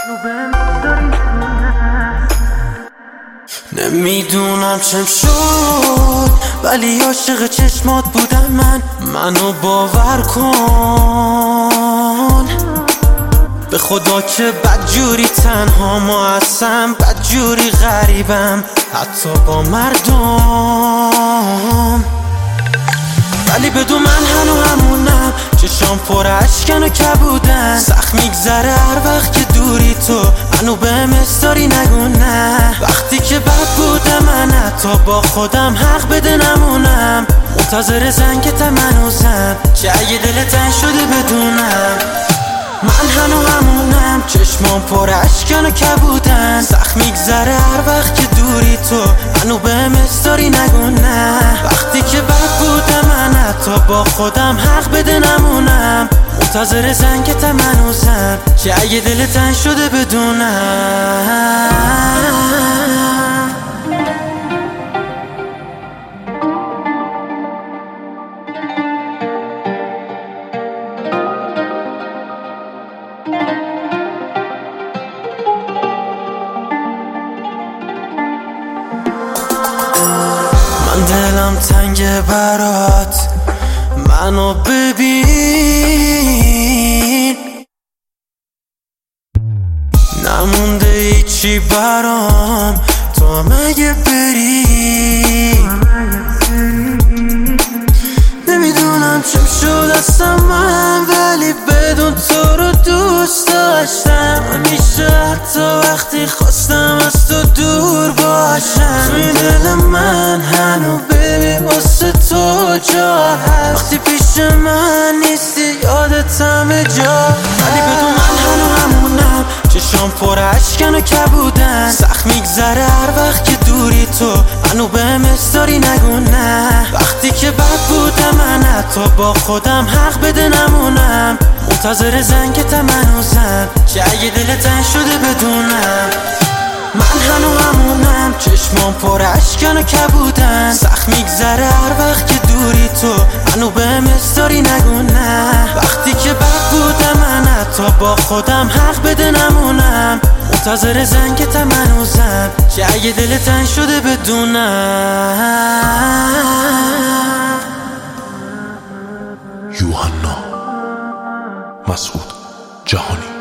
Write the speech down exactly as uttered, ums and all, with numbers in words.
نمیدونم چم شد ولی عاشق چشمات بودم من. منو باور کن به خدا که بدجوری تنها ما هستم، بدجوری غریبم حتی با مردم. ولی بدون من هنو همونم، چشام پر اشکن و کبودن. سخت میگذره هر وقت که دوری تو، هنو بهم استاری نگو نه. وقتی که بد بوده من حتی با خودم حق بده نمونم. منتظر زنگتم هنوزم که اگه دلت تنگ شده بدونم. من هنو همونم، چشمام پر اشکن و کبودن. سخت میگذره هر وقت که دوری تو، هنو بهم استاری نگو نه. وقتی که بد بوده من حتی با خودم حق بده نمونم. منتظر زنگتم هنوزم که اگه دلت تنگ شده بدونم. من دلم تنگه برات، منو ببین. نمونده هیچی برام تو مگه بری. نمیدونم چم شد اصلا من، ولی بدون تو رو دوست داشتم. همیشه حتی وقتی خواستم از تو دور باشم. توی دل من هنو ببین واسه تو جا هست. وقتی پیش من نیستی یادت همه جا. ولی بدون من هنو همونم، چشام پر اشکن و کبودن. سخت میگذره هر وقت که دوری تو، هنو بهم استاری نگو نه. وقتی که بد بوده من حتی با خودم حق بده نمونم. منتظر زنگتم هنوزم که اگه دلت تنگ شده بدونم. من هنو همونم، چشمام پر اشکن و کبودن. سخت میگذره هر وقت که دوری تو، هنو بهم استاری نگو نه. وقتی که بد بوده من حتی با خودم حق بده نمونم. منتظر زنگتم هنوزم که اگه دلت تنگ شده بدونم. یوحنا مسعود جهانی.